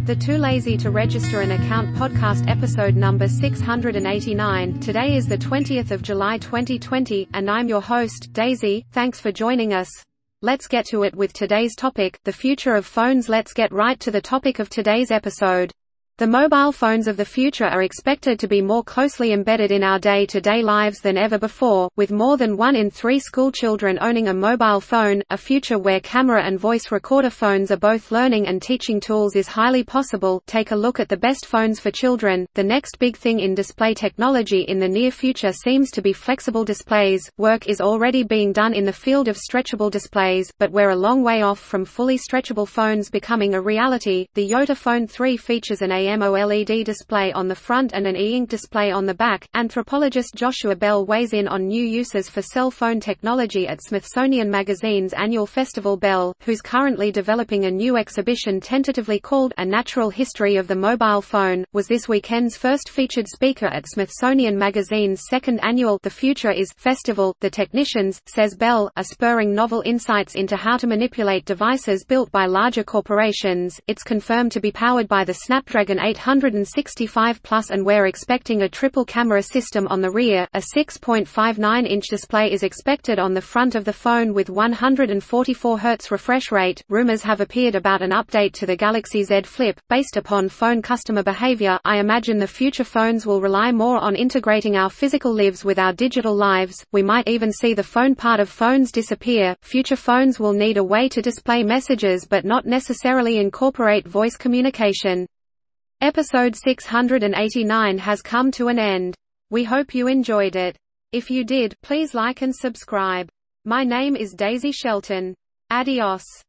The Too Lazy to Register an Account podcast episode number 689. Today is the 20th of July 2020, and I'm your host, Daisy. Thanks for joining us. Let's get to it with today's topic, the future of phones. Let's get right to the topic of today's episode. The mobile phones of the future are expected to be more closely embedded in our day-to-day lives than ever before, with more than 1 in 3 school children owning a mobile phone. A future where camera and voice recorder phones are both learning and teaching tools is highly possible. Take a look at the best phones for children. The next big thing in display technology in the near future seems to be flexible displays. Work is already being done in the field of stretchable displays, but we're a long way off from fully stretchable phones becoming a reality. The Yota Phone 3 features an AMOLED display on the front and an e-ink display on the back. Anthropologist Joshua Bell weighs in on new uses for cell phone technology at Smithsonian Magazine's annual festival. Bell, who's currently developing a new exhibition tentatively called A Natural History of the Mobile Phone, was this weekend's first featured speaker at Smithsonian Magazine's second annual The Future Is festival. The technicians, says Bell, are spurring novel insights into how to manipulate devices built by larger corporations. It's confirmed to be powered by the Snapdragon 865 Plus, and we're expecting a triple camera system on the rear. A 6.59-inch display is expected on the front of the phone with 144 Hz refresh rate. Rumors have appeared about an update to the Galaxy Z Flip, based upon phone customer behavior. I imagine the future phones will rely more on integrating our physical lives with our digital lives. We might even see the phone part of phones disappear. Future phones will need a way to display messages but not necessarily incorporate voice communication. Episode 689 has come to an end. We hope you enjoyed it. If you did, please like and subscribe. My name is Daisy Shelton. Adios.